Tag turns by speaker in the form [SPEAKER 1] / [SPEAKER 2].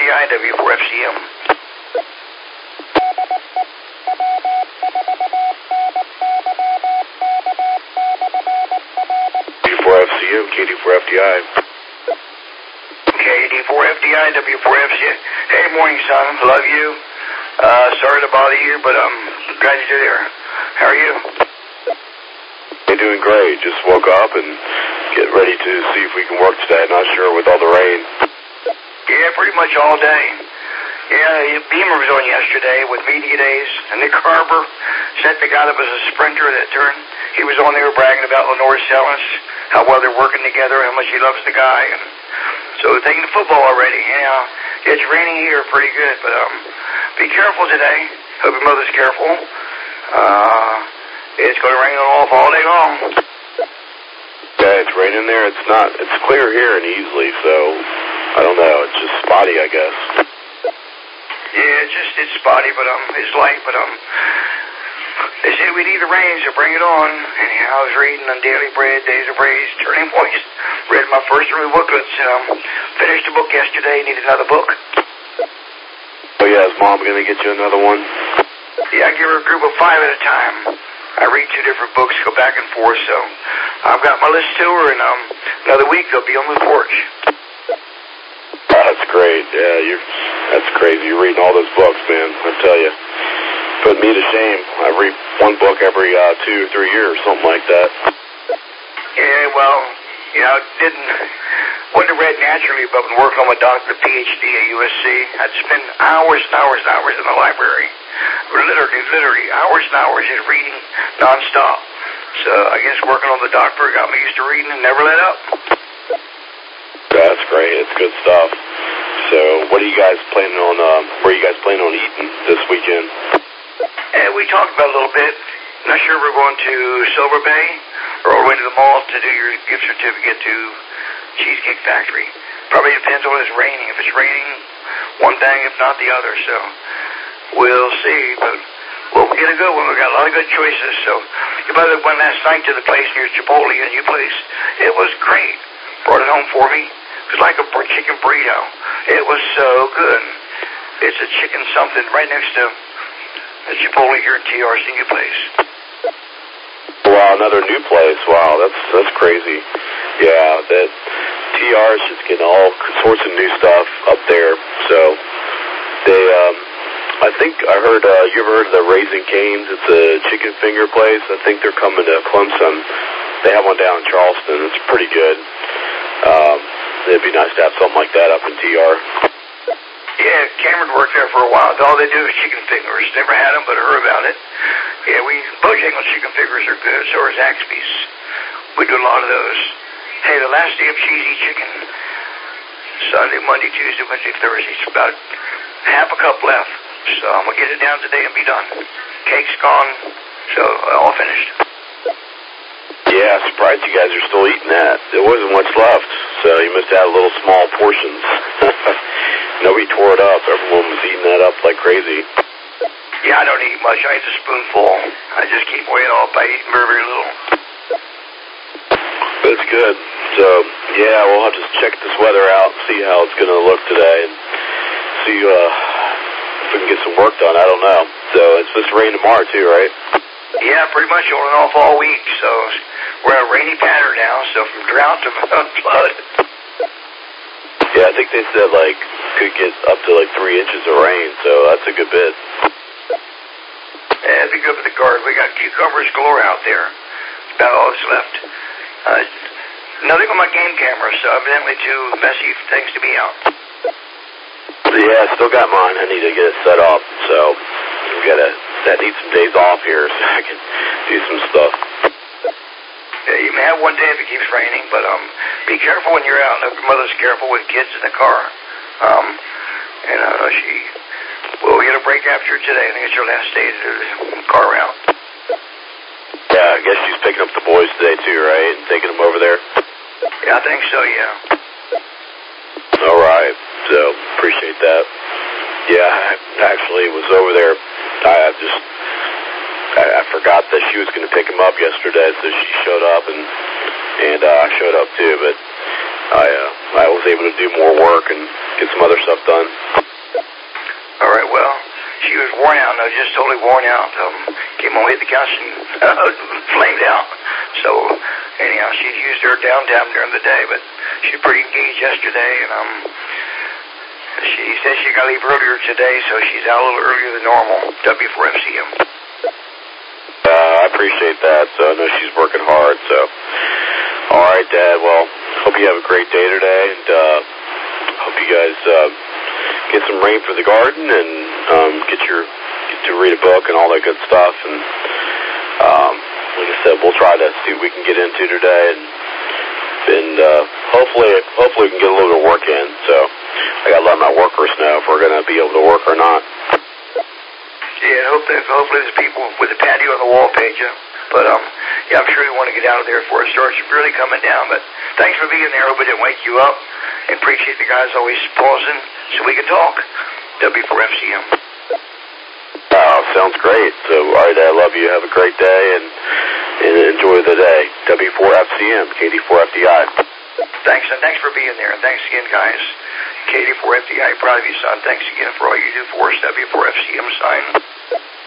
[SPEAKER 1] 4FDI, W4FCM.
[SPEAKER 2] W4FCM, KD4FDI.
[SPEAKER 1] KD4FDI, W4FCM. Hey, morning, son. Love you. Sorry to bother you, but I'm glad you're there. How are you?
[SPEAKER 2] Hey, doing great. Just woke up and get ready to see if we can work today. Not sure with all the rain.
[SPEAKER 1] Yeah, pretty much all day. Yeah, Beamer was on yesterday with media days, and Nick Harbor sent the guy that was a sprinter that turned. He was on there bragging about Lenore Sellis, how well they're working together, how much he loves the guy, and so they're taking the football already. Yeah, it's raining here pretty good, but be careful today. Hope your mother's careful. It's going to rain off all day long.
[SPEAKER 2] Yeah, it's raining there. It's clear here in Easley, so I don't know. It's just spotty, I guess.
[SPEAKER 1] Yeah, it's spotty, but it's light, but they say we need the rain, so bring it on. Anyhow, I was reading on Daily Bread, Days of Praise, Turning Points. Read my first 3 booklets. Finished a book yesterday. Need another book.
[SPEAKER 2] Oh yeah, is Mom gonna get you another one?
[SPEAKER 1] Yeah, I give her a group of 5 at a time. I read 2 different books, go back and forth, so I've got my list to her, and another week they'll be on the porch.
[SPEAKER 2] That's great. Yeah, that's crazy. You're reading all those books, man. I tell you, put me to shame. I read 1 book every 2 or 3 years, something like that.
[SPEAKER 1] Yeah, well, wouldn't have read naturally, but been working on my doctorate PhD at USC. I'd spend hours and hours and hours in the library. Literally hours and hours just reading nonstop. So I guess working on the doctorate got me used to reading and never let up.
[SPEAKER 2] That's great. It's good stuff. So what are you guys planning on, where are you guys planning on eating this weekend?
[SPEAKER 1] We talked about it a little bit. Not sure we're going to Silver Bay or all the way to the mall to do your gift certificate to Cheesecake Factory. Probably depends on if it's raining. If it's raining, one thing, if not the other. So we'll see. But we'll get a good one. We've got a lot of good choices. So your brother went last night to the place near Chipotle, a new place. It was great. Brought it home for me. It was like a chicken burrito. It was so good. It's a chicken something right next to the Chipotle here in TR's new place.
[SPEAKER 2] Wow, another new place. Wow, that's crazy. Yeah, that TR's just getting all sorts of new stuff up there. So they, I think I heard, you ever heard of the Raising Cane's? It's a chicken finger place. I think they're coming to Clemson. They have one down in Charleston. It's pretty good. It'd be nice to have something like that up in TR.
[SPEAKER 1] Yeah, Cameron worked there for a while. All they do is chicken fingers. Never had them, but heard about it. Yeah, Bojangles chicken fingers are good. So are Zaxby's. We do a lot of those. Hey, the last day of cheesy chicken, Sunday, Monday, Tuesday, Wednesday, Thursday. It's about half a cup left. So I'm going to get it down today and be done. Cake's gone, so all finished.
[SPEAKER 2] Yeah, surprised you guys are still eating that. There wasn't much left, so you must have little small portions. Nobody tore it up. Everyone was eating that up like crazy.
[SPEAKER 1] Yeah, I don't eat much. I eat a spoonful. I just keep weighing off by eating very, very little.
[SPEAKER 2] That's good. So, yeah, we'll have to check this weather out and see how it's going to look today and see if we can get some work done. I don't know. So it's supposed to rain tomorrow too, right?
[SPEAKER 1] Yeah, pretty much on and off all week. So we're in a rainy pattern now, so from drought to flood.
[SPEAKER 2] Yeah, I think they said, could get up to 3 inches of rain, so that's a good bit.
[SPEAKER 1] Yeah, it'd be good for the garden. We got cucumbers galore out there. About all that's left. Nothing on my game camera, so evidently too messy things to be out.
[SPEAKER 2] Yeah, I still got mine. I need to get it set up, so I need some days off here so I can do some stuff.
[SPEAKER 1] Yeah, you may have one day if it keeps raining, but be careful when you're out. And if your mother's careful with kids in the car. We'll get a break after today. I think it's her last day to do the car route.
[SPEAKER 2] Yeah, I guess she's picking up the boys today too, right? And taking them over there?
[SPEAKER 1] Yeah, I think so, yeah.
[SPEAKER 2] All right, so appreciate that. Yeah, I actually was over there. I forgot that she was going to pick him up yesterday, so she showed up, and I showed up too, but I was able to do more work and get some other stuff done.
[SPEAKER 1] was worn out, no, just totally worn out. Came home, hit the couch, and flamed out. So, anyhow, she's used her downtime during the day, but she's pretty engaged yesterday, and she said she got to leave earlier today, so she's out a little earlier than normal, W4FCM.
[SPEAKER 2] I appreciate that. So I know she's working hard. So, all right, Dad. Well, hope you have a great day today, and hope you guys get some rain for the garden and get to read a book and all that good stuff. And like I said, we'll try to see what we can get into today, and hopefully we can get a little bit of work in. So I got to let my workers know if we're going to be able to work or not.
[SPEAKER 1] Yeah, hopefully there's people with the patio on the wall page you. But, yeah, I'm sure you want to get out of there before it starts really coming down. But thanks for being there. Hope I didn't wake you up. And appreciate the guys always pausing so we can talk. W4FCM.
[SPEAKER 2] Oh, sounds great. So, all right, I love you. Have a great day and enjoy the day. W4FCM, KD4FDI.
[SPEAKER 1] Thanks, and thanks for being there. And thanks again, guys. KD4FDI, proud of you, son. Thanks again for all you do for us. W4FCM sign.